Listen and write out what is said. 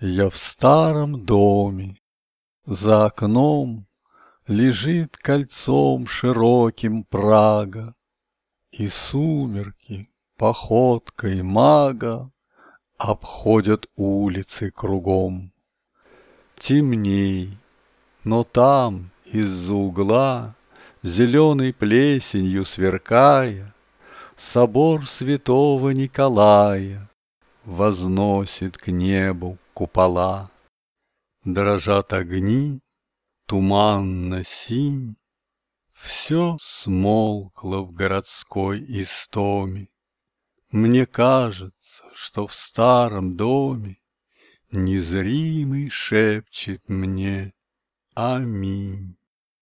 Я в старом доме, за окном лежит кольцом широким Прага, и сумерки походкой мага обходят улицы кругом. Темней, но там из-за угла, зеленой плесенью сверкая, собор святого Николая возносит к небу купола. Дрожат огни, туманно-синь, все смолкло в городской истоме. Мне кажется, что в старом доме незримый шепчет мне аминь.